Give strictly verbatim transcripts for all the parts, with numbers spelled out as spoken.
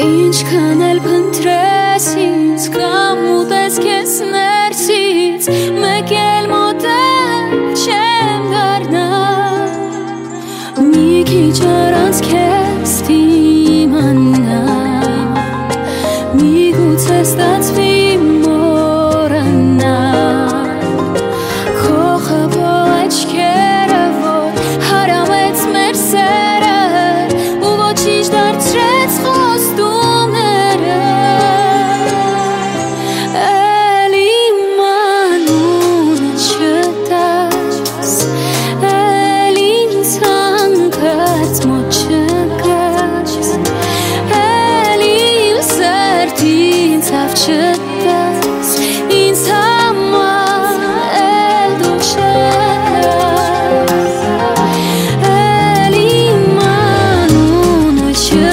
ինչքան էլ փնտրես ինձ կամուտես քեզ ներսից մեկ էլ մոտել չեմ դառնա մի քիչ առանց քեզ դիմանա միգուցե ստացվի մոռանալ քո խաբող աչքերը որ հարամեց մեր սերը ու ոչինչ դարձրեց խոստումները էլ իմ անունը չտաս էլ ինձ հանկարծ մոտ չգաս էլ իմ սրտին ցավ չտաս ինձ համար էլ դու չկաս էլ իմ անունը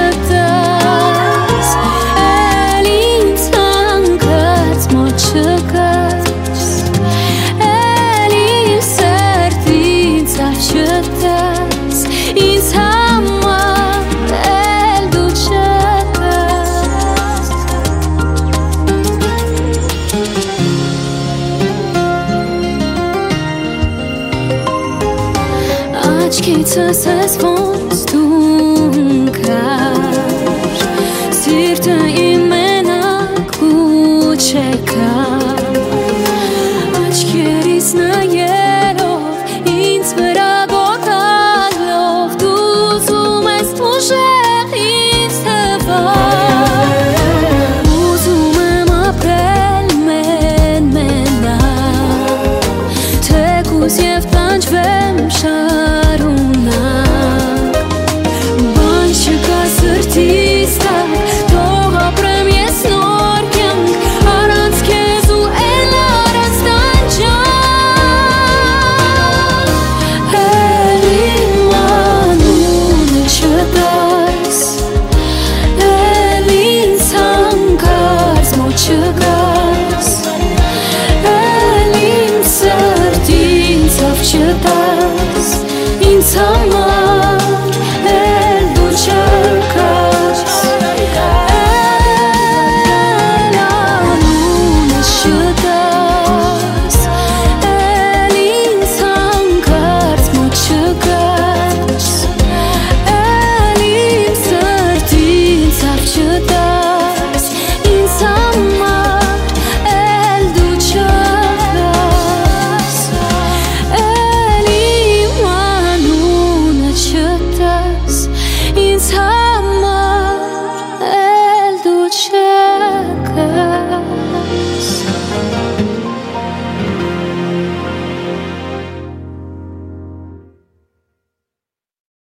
չտաս էլ ինձ հանկարծ մոտ չգաս էլ իմ սրտին ցավ չտաս ինձ համար էլ դու չկաս Աչքիցս ես